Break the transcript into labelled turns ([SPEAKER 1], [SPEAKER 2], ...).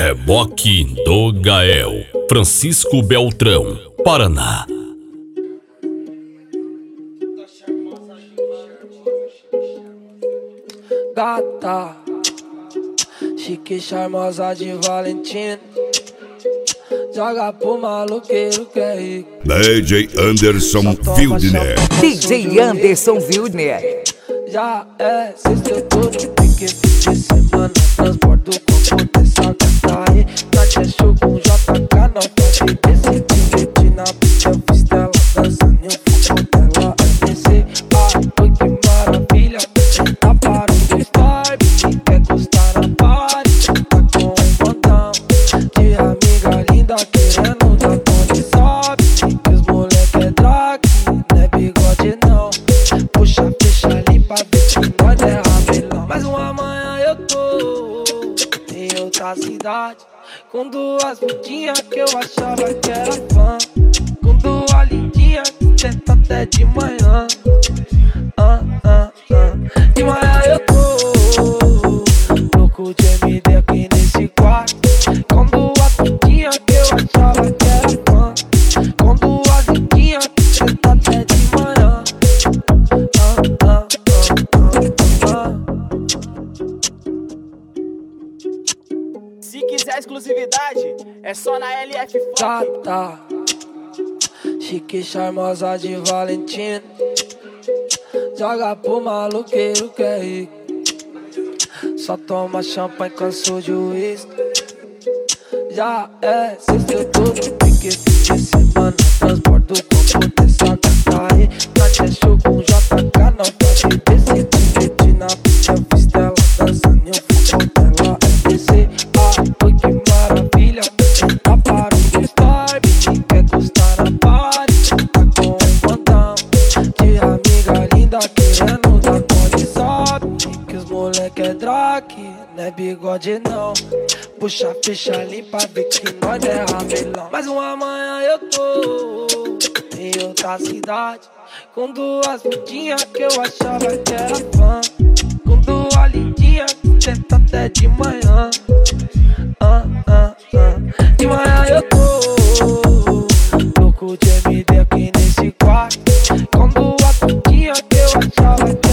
[SPEAKER 1] Reboque do Gael, Francisco Beltrão, Paraná.
[SPEAKER 2] Gata, chique charmosa de Valentino, joga pro maluqueiro que é rico.
[SPEAKER 3] DJ Anderson Wildner.
[SPEAKER 4] DJ Anderson Wildner.
[SPEAKER 2] Já é sexta, eu tô no pique, fim de semana. Transporto o corpo dessa gata aí. Nath é show com JK, não pode descer. Divertir na pista, eu fiz dela dançando e o foco dela é descer. Oi, que maravilha, tá para o vibe. Quer gostar na party, tá com um botão de amiga linda querendo dar pone sobe. Que os moleque é drag, não é bigode não. Puxa, fecha, limpa, vê que nós é rabelão. Mas uma manhã eu tô em outra cidade, com duas putinhas que eu achava que era fã, com duas lindinhas que tenta até de manhã. De manhã eu tô louco de MD aqui nesse quarto, com duas putinhas que eu achava que era fã, com duas lindinhas que tenta até de manhã.
[SPEAKER 5] Se quiser exclusividade, é só na LF Funk.
[SPEAKER 2] Gata, chique charmosa de Valentino, joga pro maluqueiro que é rico. Só toma champanhe, cansou de uísque. Já é sexta, eu tô no pique, fim de semana. Transporto o corpo dessa gata aí. Nath é show com JK, não pode descer. Divertir na pista, eu fiz dela dançando e o foco dela é descer. Oi, que maravilha, tá para o vibe. Quer gostar na party, tá com um botão de amiga linda querendo dar pone sobe. Que os moleque é drag, não é bigode não. Puxa, fecha, limpa, vê que nós é rabelão. Mas uma manhã eu tô em outra cidade, com duas putinhas que eu achava que era fã, com duas lindinhas que tenta até de manhã. De manhã eu tô louco de MD aqui nesse quarto, com duas putinhas que eu achava que